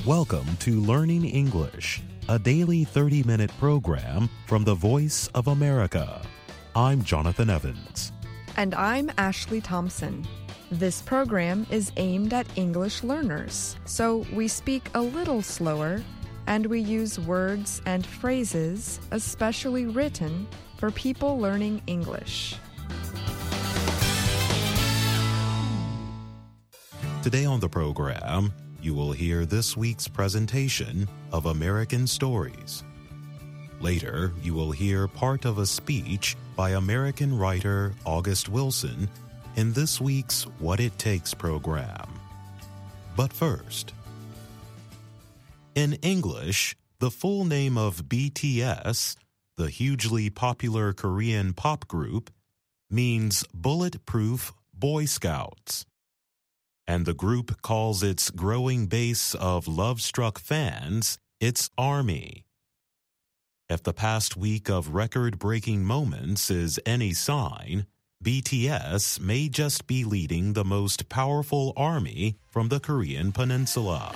Welcome to Learning English, a daily 30-minute program from the Voice of America. I'm Jonathan Evans. And I'm Ashley Thompson. This program is aimed at English learners, so we speak a little slower and we use words and phrases especially written for people learning English. Today on the program, you will hear this week's presentation of American Stories. Later, you will hear part of a speech by American writer August Wilson in this week's What It Takes program. But first, in English, the full name of BTS, the hugely popular Korean pop group, means Bulletproof Boy Scouts. And the group calls its growing base of love-struck fans its ARMY. If the past week of record-breaking moments is any sign, BTS may just be leading the most powerful army from the Korean peninsula.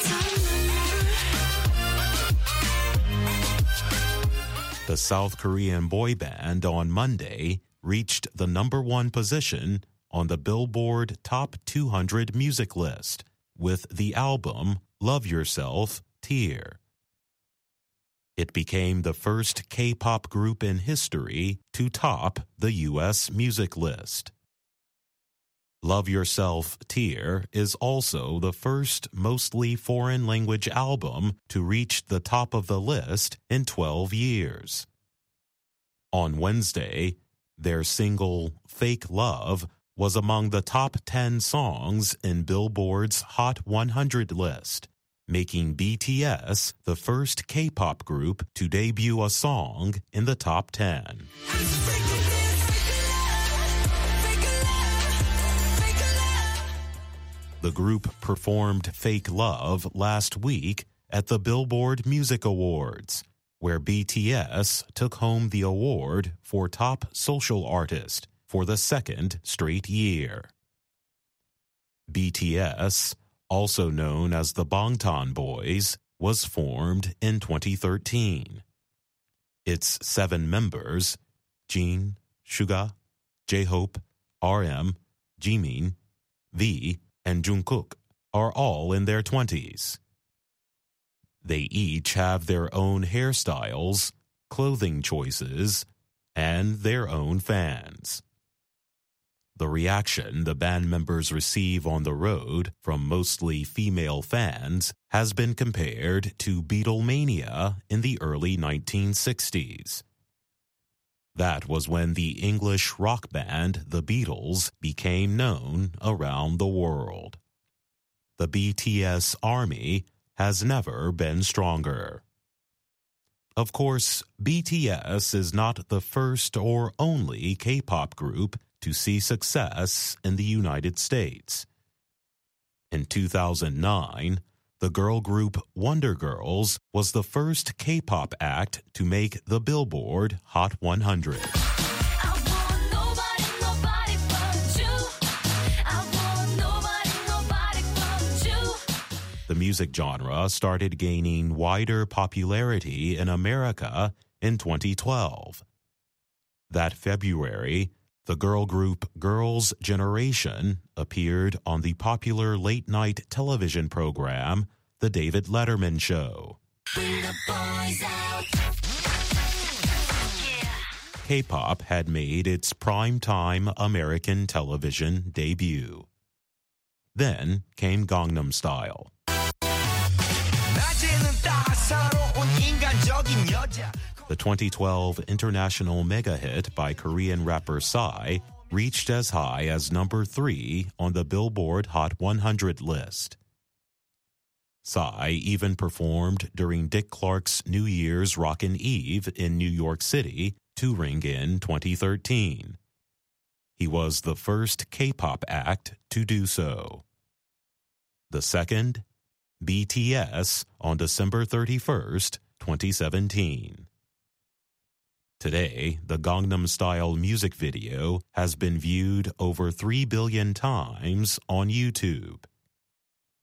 The South Korean boy band on Monday reached the #1 position on the Billboard Top 200 music list with the album Love Yourself, Tear. It became the first K-pop group in history to top the U.S. music list. Love Yourself, Tear is also the first mostly foreign-language album to reach the top of the list in 12 years. On Wednesday, their single Fake Love was among the top 10 songs in Billboard's Hot 100 list, making BTS the first K-pop group to debut a song in the top 10. The group performed Fake Love last week at the Billboard Music Awards, where BTS took home the award for Top Social Artist for the second straight year. BTS, also known as the Bangtan Boys, was formed in 2013. Its 7 members, Jin, Suga, J-Hope, RM, Jimin, V, and Jungkook, are all in their 20s. They each have their own hairstyles, clothing choices, and their own fans. The reaction the band members receive on the road from mostly female fans has been compared to Beatlemania in the early 1960s. That was when the English rock band The Beatles became known around the world. The BTS army has never been stronger. Of course, BTS is not the first or only K-pop group to see success in the United States. In 2009, the girl group Wonder Girls was the first K-pop act to make the Billboard Hot 100. The music genre started gaining wider popularity in America in 2012. That February, the girl group Girls' Generation appeared on the popular late-night television program, The David Letterman Show. K-pop had made its primetime American television debut. Then came Gangnam Style. The 2012 international mega hit by Korean rapper Psy reached as high as #3 on the Billboard Hot 100 list. Psy even performed during Dick Clark's New Year's Rockin' Eve in New York City to ring in 2013. He was the first K-pop act to do so. The second, BTS on December 31st, 2017. Today, the Gangnam Style music video has been viewed over 3 billion times on YouTube.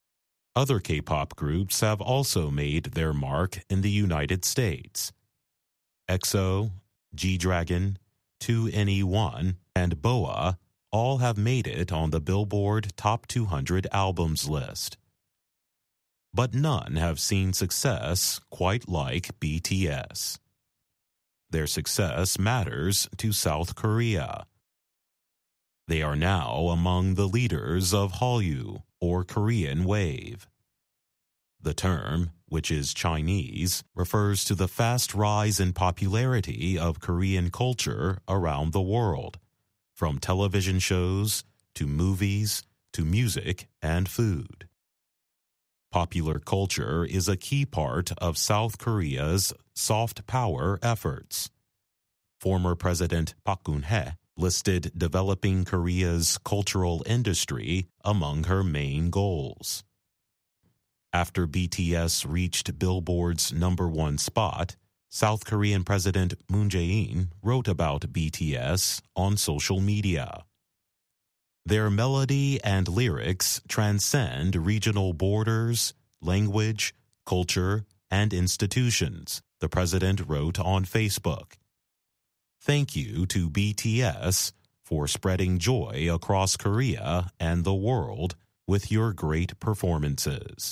Other K-pop groups have also made their mark in the United States. EXO, G-Dragon, 2NE1, and BoA all have made it on the Billboard Top 200 Albums list. But none have seen success quite like BTS. Their success matters to South Korea. They are now among the leaders of Hallyu, or Korean Wave. The term, which is Chinese, refers to the fast rise in popularity of Korean culture around the world, from television shows to movies to music and food. Popular culture is a key part of South Korea's soft power efforts. Former President Park Geun-hye listed developing Korea's cultural industry among her main goals. After BTS reached Billboard's #1 spot, South Korean President Moon Jae-in wrote about BTS on social media. Their melody and lyrics transcend regional borders, language, culture, and institutions, the president wrote on Facebook. Thank you to BTS for spreading joy across Korea and the world with your great performances.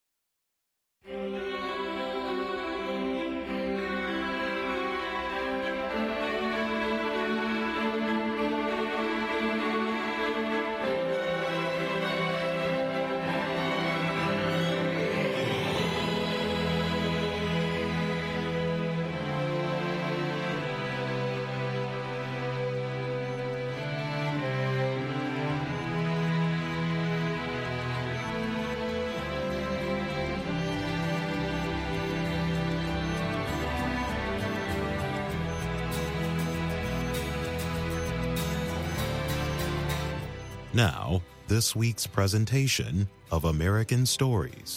Now, this week's presentation of American Stories.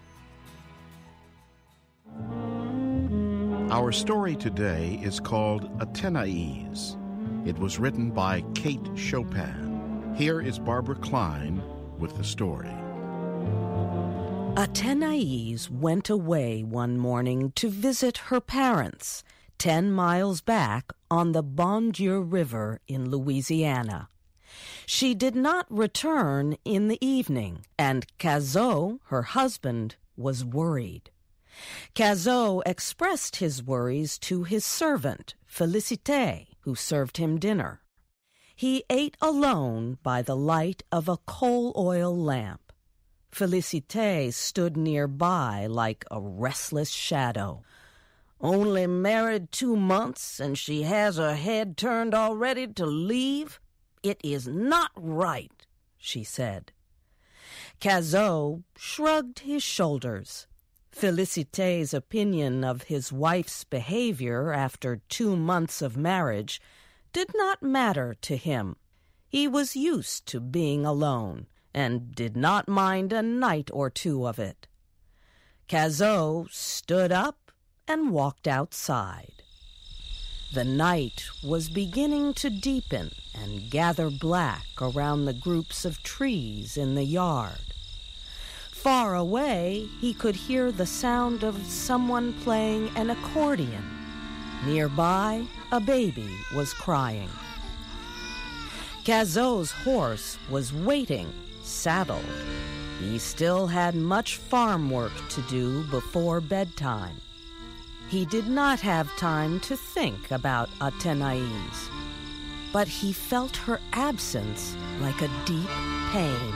Our story today is called Athenais. It was written by Kate Chopin. Here is Barbara Klein with the story. Athenais went away one morning to visit her parents, 10 miles back on the Bon Dieu River in Louisiana. She did not return in the evening, and Cazot, her husband, was worried. Cazot expressed his worries to his servant, Félicité, who served him dinner. He ate alone by the light of a coal oil lamp. Félicité stood nearby like a restless shadow. "Only married 2 months, and she has her head turned already to leave? It is not right," she said. Cazot shrugged his shoulders. Félicité's opinion of his wife's behavior after 2 months of marriage did not matter to him. He was used to being alone and did not mind a night or 2 of it. Cazot stood up and walked outside. The night was beginning to deepen and gather black around the groups of trees in the yard. Far away, he could hear the sound of someone playing an accordion. Nearby, a baby was crying. Cazot's horse was waiting, saddled. He still had much farm work to do before bedtime. He did not have time to think about Athenais, but he felt her absence like a deep pain.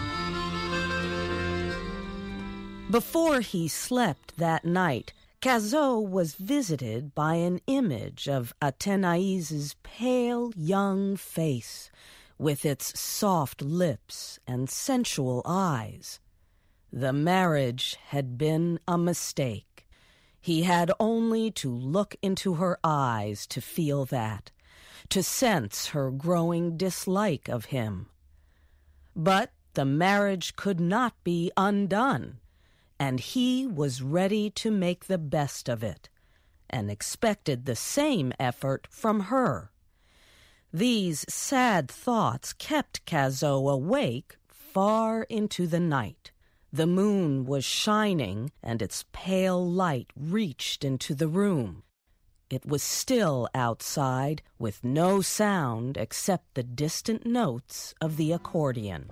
Before he slept that night, Cazot was visited by an image of Athénais's pale young face, with its soft lips and sensual eyes. The marriage had been a mistake. He had only to look into her eyes to feel that, to sense her growing dislike of him. But the marriage could not be undone, and he was ready to make the best of it, and expected the same effort from her. These sad thoughts kept Cazot awake far into the night. The moon was shining, and its pale light reached into the room. It was still outside, with no sound except the distant notes of the accordion.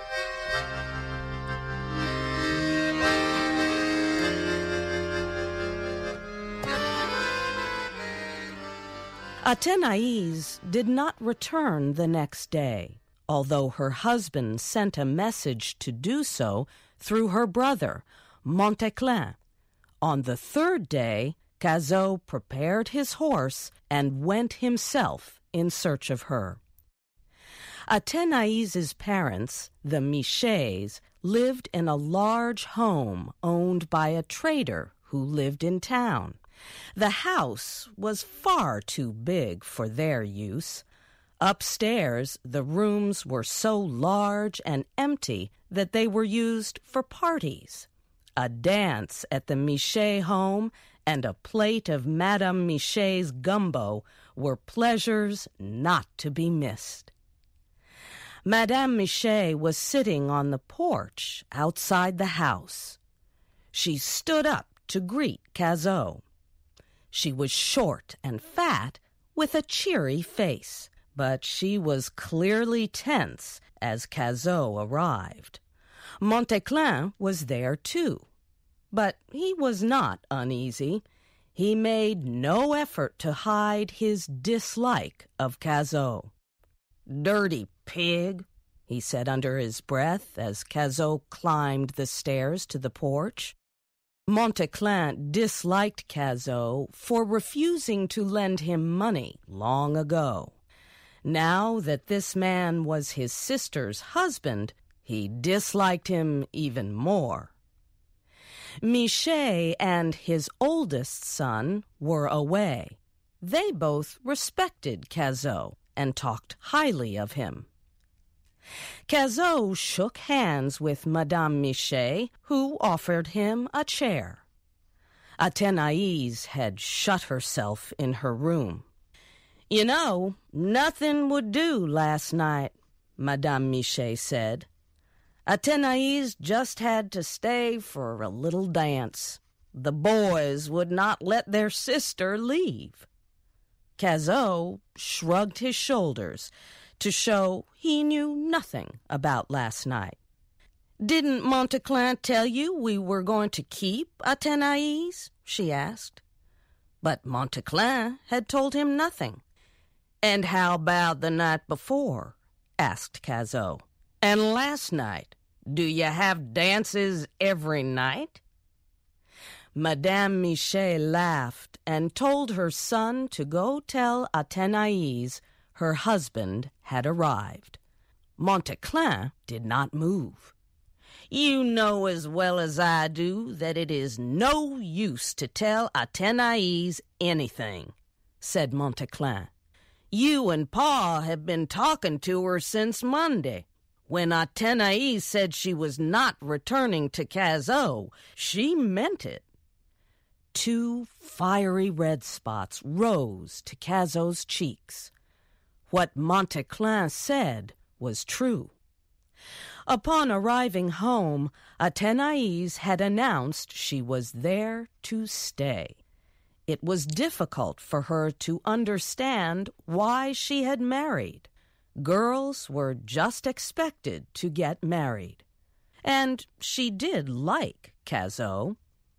Athénaïs did not return the next day, although her husband sent a message to do so through her brother, Montéclin. On the third day, Cazot prepared his horse and went himself in search of her. Athénaïs's parents, the Michets, lived in a large home owned by a trader who lived in town. The house was far too big for their use. Upstairs, the rooms were so large and empty that they were used for parties. A dance at the Michet home and a plate of Madame Michet's gumbo were pleasures not to be missed. Madame Michet was sitting on the porch outside the house. She stood up to greet Cazot. She was short and fat, with a cheery face, but she was clearly tense as Cazot arrived. Montéclin was there too, but he was not uneasy. He made no effort to hide his dislike of Cazot. "Dirty pig," he said under his breath as Cazot climbed the stairs to the porch. Montéclin disliked Cazot for refusing to lend him money long ago. Now that this man was his sister's husband, he disliked him even more. Michet and his oldest son were away. They both respected Cazot and talked highly of him. Cazot shook hands with Madame Michet, who offered him a chair. Athénaïs had shut herself in her room. "You know, nothing would do last night," Madame Michet said. "Athénaïs just had to stay for a little dance. The boys would not let their sister leave." Cazot shrugged his shoulders to show he knew nothing about last night. "Didn't Montéclin tell you we were going to keep Athénaïs?" she asked. But Montéclin had told him nothing. "And how about the night before?" asked Cazot. "And last night? Do you have dances every night?" Madame Michet laughed and told her son to go tell Athénaïs her husband had arrived. Montéclin did not move. "You know as well as I do that it is no use to tell Athénaïs anything," said Montéclin. "You and Pa have been talking to her since Monday. When Athénaïs said she was not returning to Cazot, she meant it." 2 fiery red spots rose to Cazot's cheeks. What Montéclin said was true. Upon arriving home, Athénaïs had announced she was there to stay. It was difficult for her to understand why she had married. Girls were just expected to get married. And she did like Cazot.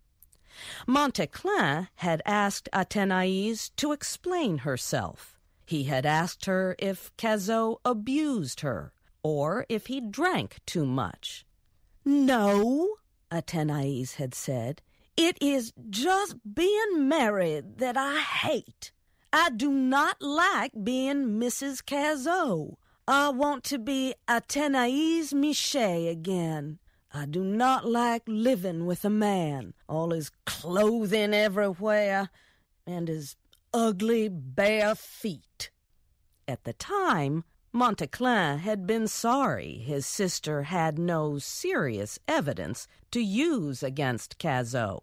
Montéclin had asked Athénaïs to explain herself. He had asked her if Cazot abused her or if he drank too much. "No," Athénaïs had said, "it is just being married that I hate. I do not like being Mrs. Cazot. I want to be Athénaïs Michet again. I do not like living with a man, all his clothing everywhere, and his ugly bare feet." At the time, Montéclin had been sorry his sister had no serious evidence to use against Cazot.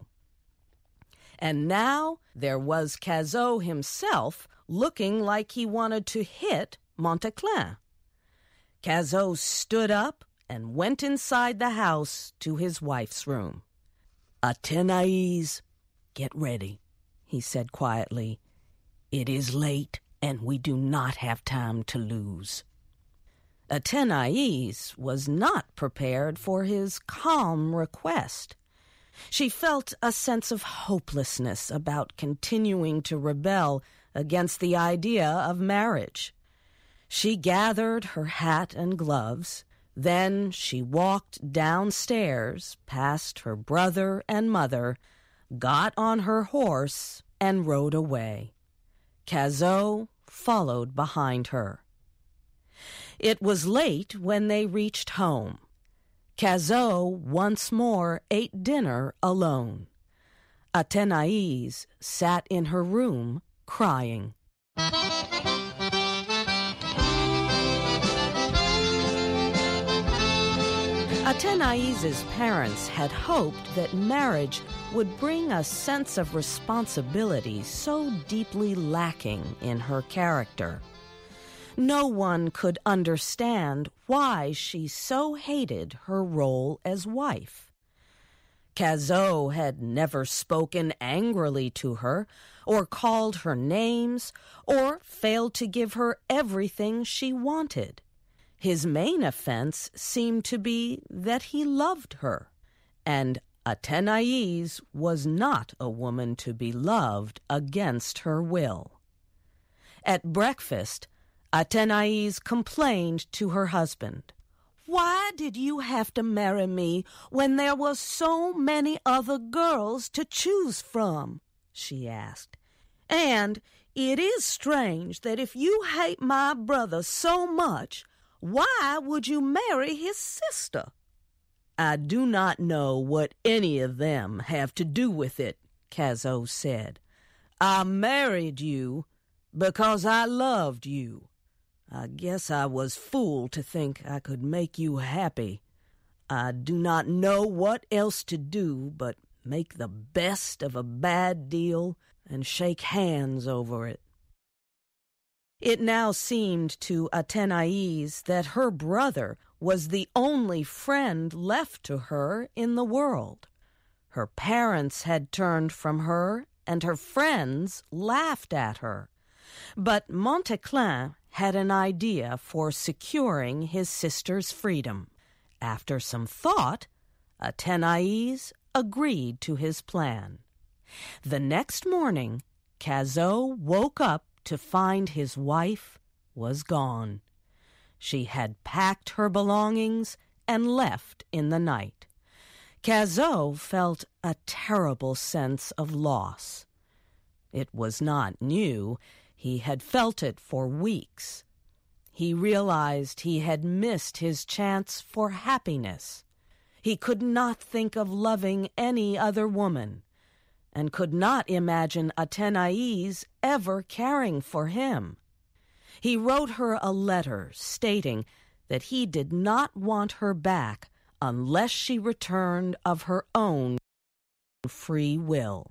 And now there was Cazot himself looking like he wanted to hit Montéclin. Cazot stood up and went inside the house to his wife's room. "Athénaïs, get ready," he said quietly. "It is late, and we do not have time to lose." Athénaïs was not prepared for his calm request. She felt a sense of hopelessness about continuing to rebel against the idea of marriage. She gathered her hat and gloves. Then she walked downstairs past her brother and mother, got on her horse, and rode away. Cazaux followed behind her. It was late when they reached home. Cazaux once more ate dinner alone. Athénaïs sat in her room crying. Athénaïs's parents had hoped that marriage would bring a sense of responsibility so deeply lacking in her character. No one could understand why she so hated her role as wife. Cazaux had never spoken angrily to her, or called her names, or failed to give her everything she wanted. His main offense seemed to be that he loved her, and Athénaïs was not a woman to be loved against her will. At breakfast, Athénaïs complained to her husband. "Why did you have to marry me when there were so many other girls to choose from?" she asked. "And it is strange that if you hate my brother so much, why would you marry his sister?" "I do not know what any of them have to do with it," Cazaux said. "I married you because I loved you. I guess I was fooled to think I could make you happy. I do not know what else to do but make the best of a bad deal and shake hands over it." It now seemed to Athénaïs that her brother was the only friend left to her in the world. Her parents had turned from her, and her friends laughed at her. But Montéclin had an idea for securing his sister's freedom. After some thought, Athénaïs agreed to his plan. The next morning, Cazaux woke up to find his wife was gone. She had packed her belongings and left in the night. Cazaux felt a terrible sense of loss. It was not new. He had felt it for weeks. He realized he had missed his chance for happiness. He could not think of loving any other woman, and could not imagine Athénaïs ever caring for him. He wrote her a letter stating that he did not want her back unless she returned of her own free will.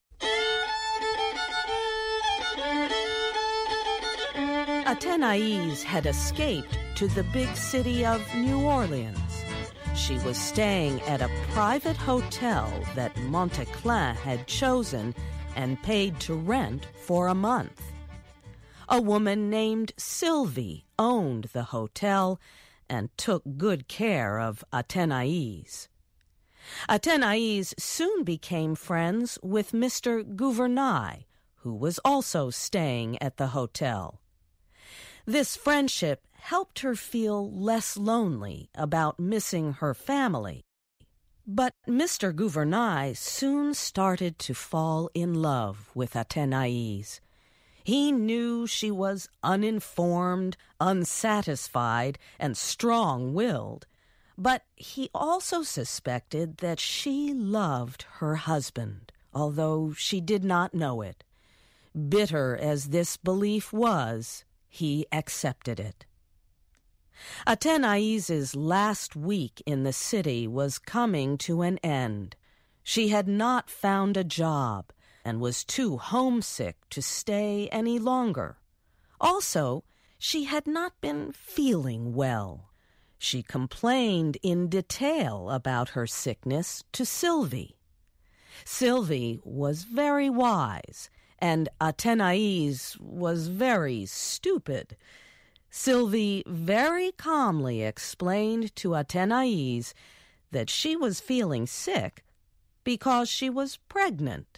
Athénaïs had escaped to the big city of New Orleans. She was staying at a private hotel that Montéclin had chosen and paid to rent for a month. A woman named Sylvie owned the hotel and took good care of Athénaïs. Athénaïs soon became friends with Mr. Gouvernail, who was also staying at the hotel. This friendship helped her feel less lonely about missing her family. But Mr. Gouvernail soon started to fall in love with Athénaïs. He knew she was uninformed, unsatisfied, and strong-willed, but he also suspected that she loved her husband, although she did not know it. Bitter as this belief was, he accepted it. Athénaïs's last week in the city was coming to an end. She had not found a job and was too homesick to stay any longer. Also, she had not been feeling well. She complained in detail about her sickness to Sylvie. Sylvie was very wise, and Athénaïs was very stupid. Sylvie very calmly explained to Athénaïs that she was feeling sick because she was pregnant.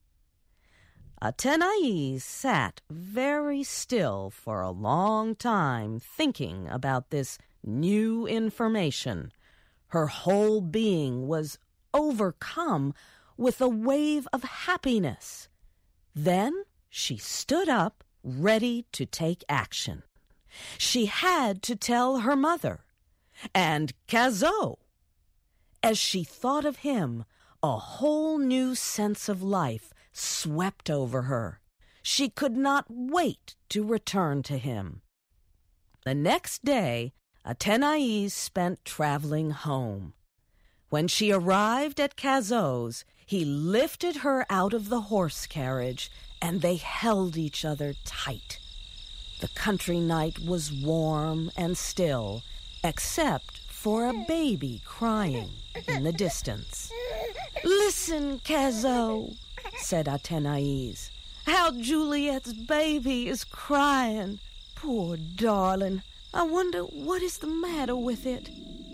Athénaïs sat very still for a long time thinking about this new information. Her whole being was overcome with a wave of happiness. Then she stood up, ready to take action. She had to tell her mother and Cazot. As she thought of him, a whole new sense of life swept over her. She could not wait to return to him. The next day, Athénaïs spent traveling home. When she arrived at Cazot's, he lifted her out of the horse carriage, and they held each other tight. The country night was warm and still, except for a baby crying in the distance. "Listen, Cazot," said Athénaïs, "how Juliet's baby is crying. Poor darling. I wonder what is the matter with it."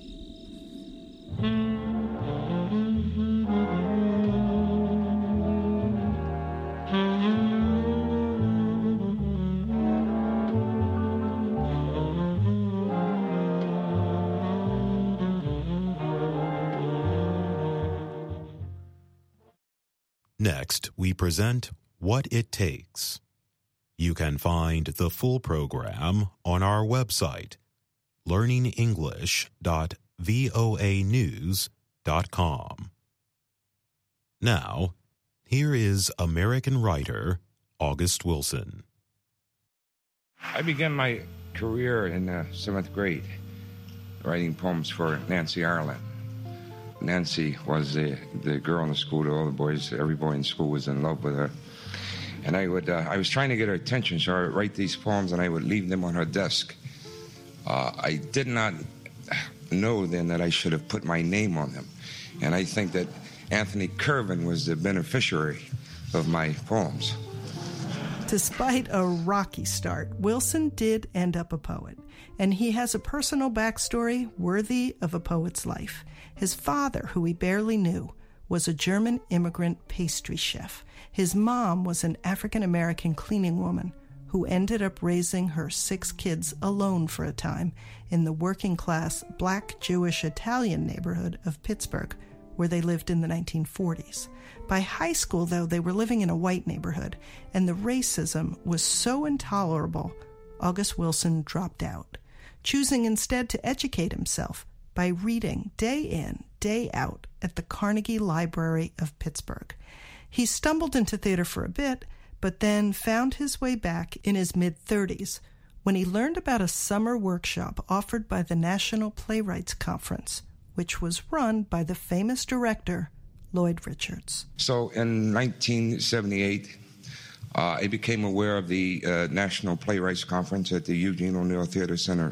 Next, we present What It Takes. You can find the full program on our website, learningenglish.voanews.com. Now, here is American writer August Wilson. I began my career in the 7th grade, writing poems for Nancy Ireland. Nancy was the girl in the school that all the boys, every boy in school was in love with her. And I was trying to get her attention, so I would write these poems and I would leave them on her desk. I did not know then that I should have put my name on them. And I think that Anthony Kervin was the beneficiary of my poems. Despite a rocky start, Wilson did end up a poet, and he has a personal backstory worthy of a poet's life. His father, who he barely knew, was a German immigrant pastry chef. His mom was an African-American cleaning woman who ended up raising her 6 kids alone for a time in the working-class Black, Jewish, Italian neighborhood of Pittsburgh, where they lived in the 1940s. By high school, though, they were living in a white neighborhood, and the racism was so intolerable, August Wilson dropped out, choosing instead to educate himself by reading day in, day out at the Carnegie Library of Pittsburgh. He stumbled into theater for a bit, but then found his way back in his mid-30s when he learned about a summer workshop offered by the National Playwrights Conference, which was run by the famous director Lloyd Richards. So in 1978, I became aware of the National Playwrights Conference at the Eugene O'Neill Theater Center.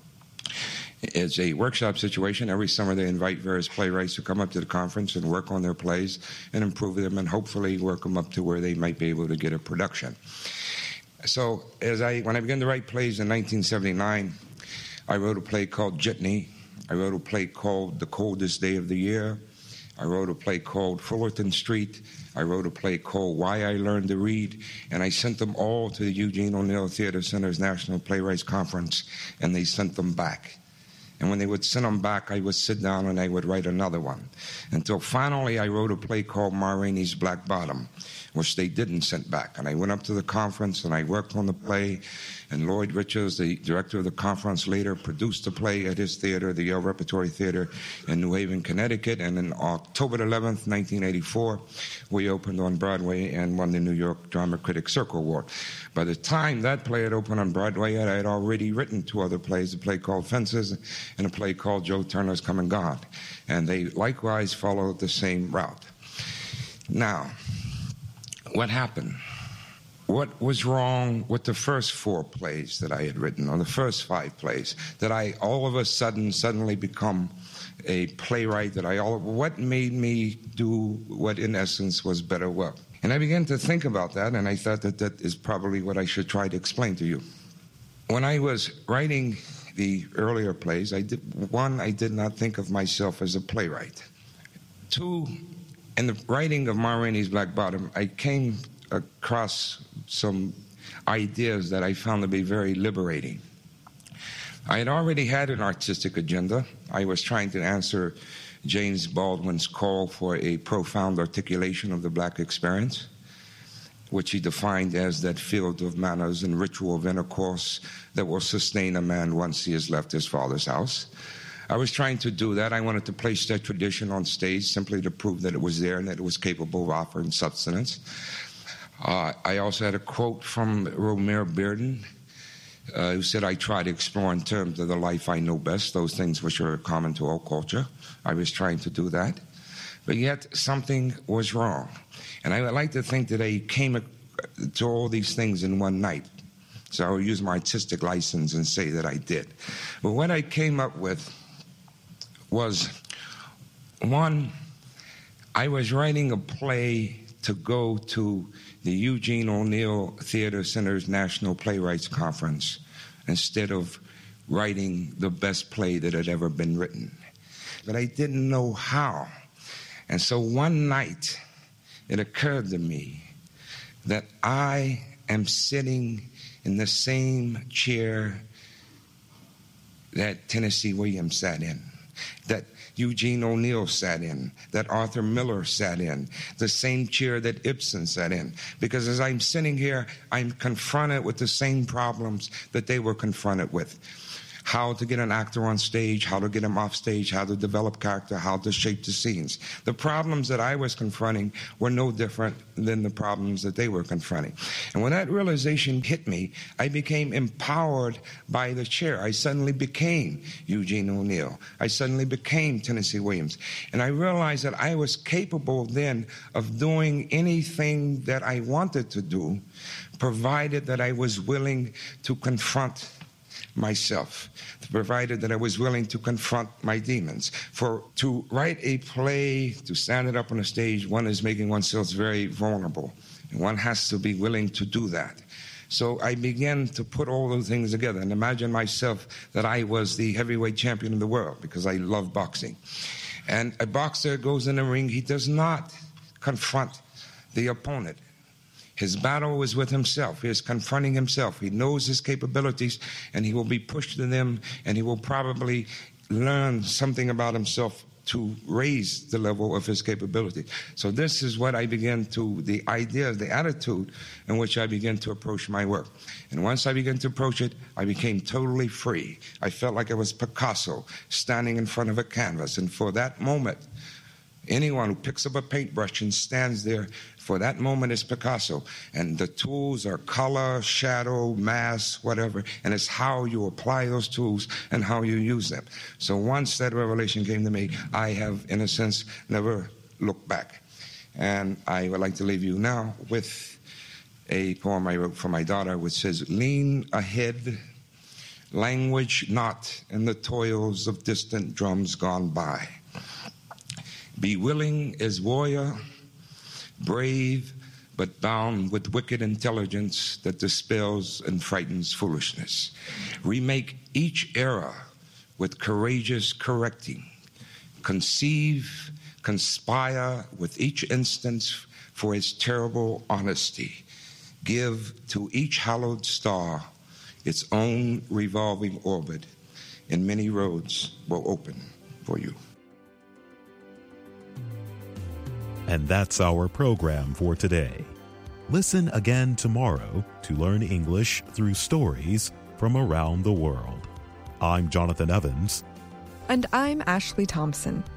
It's a workshop situation. Every summer they invite various playwrights to come up to the conference and work on their plays and improve them and hopefully work them up to where they might be able to get a production. So when I began to write plays in 1979, I wrote a play called Jitney. I wrote a play called The Coldest Day of the Year. I wrote a play called Fullerton Street. I wrote a play called Why I Learned to Read, and I sent them all to the Eugene O'Neill Theater Center's National Playwrights Conference, and they sent them back. And when they would send them back, I would sit down and I would write another one. Until finally I wrote a play called Ma Rainey's Black Bottom, which they didn't send back. And I went up to the conference and I worked on the play. And Lloyd Richards, the director of the conference, later produced the play at his theater, the Yale Repertory Theater in New Haven, Connecticut. And on October 11th, 1984, we opened on Broadway and won the New York Drama Critics Circle Award. By the time that play had opened on Broadway, I had already written 2 other plays, a play called Fences and a play called Joe Turner's Come and Gone. And they likewise followed the same route. Now, what happened? what was wrong with the first 4 plays that I had written, or the first 5 plays, that I all of a suddenly become a playwright, what made me do what in essence was better work? And I began to think about that, and I thought that is probably what I should try to explain to you. When I was writing the earlier plays, I did not think of myself as a playwright. 2, in the writing of Ma Rainey's Black Bottom, I came across some ideas that I found to be very liberating. I had already had an artistic agenda. I was trying to answer James Baldwin's call for a profound articulation of the black experience, which he defined as that field of manners and ritual of intercourse that will sustain a man once he has left his father's house. I was trying to do that. I wanted to place that tradition on stage simply to prove that it was there and that it was capable of offering substance. I also had a quote from Romare Bearden, who said, I try to explore in terms of the life I know best, those things which are common to all culture. I was trying to do that. But yet something was wrong. And I would like to think that I came to all these things in one night. So I will use my artistic license and say that I did. But what I came up with was, 1, I was writing a play to go to the Eugene O'Neill Theater Center's National Playwrights Conference instead of writing the best play that had ever been written. But I didn't know how. And so one night, it occurred to me that I am sitting in the same chair that Tennessee Williams sat in, that Eugene O'Neill sat in, that Arthur Miller sat in, the same chair that Ibsen sat in. Because as I'm sitting here, I'm confronted with the same problems that they were confronted with. How to get an actor on stage, how to get him off stage, how to develop character, how to shape the scenes. The problems that I was confronting were no different than the problems that they were confronting. And when that realization hit me, I became empowered by the chair. I suddenly became Eugene O'Neill. I suddenly became Tennessee Williams. And I realized that I was capable then of doing anything that I wanted to do, provided that I was willing to confront myself, provided that I was willing to confront my demons. For to write a play, to stand it up on a stage, one is making oneself very vulnerable. And one has to be willing to do that. So I began to put all those things together and imagine myself that I was the heavyweight champion of the world because I love boxing. And a boxer goes in the ring, he does not confront the opponent. His battle is with himself. He is confronting himself. He knows his capabilities, and he will be pushed to them, and he will probably learn something about himself to raise the level of his capability. So this is what I began to, the idea, the attitude in which I began to approach my work. And once I began to approach it, I became totally free. I felt like I was Picasso standing in front of a canvas. And for that moment, anyone who picks up a paintbrush and stands there, for that moment is Picasso. And the tools are color, shadow, mask, whatever. And it's how you apply those tools and how you use them. So once that revelation came to me, I have, in a sense, never looked back. And I would like to leave you now with a poem I wrote for my daughter, which says, lean ahead, language not in the toils of distant drums gone by. Be willing as warrior, brave, but bound with wicked intelligence that dispels and frightens foolishness. Remake each era with courageous correcting. Conceive, conspire with each instance for its terrible honesty. Give to each hallowed star its own revolving orbit, and many roads will open for you. And that's our program for today. Listen again tomorrow to learn English through stories from around the world. I'm Jonathan Evans. And I'm Ashley Thompson.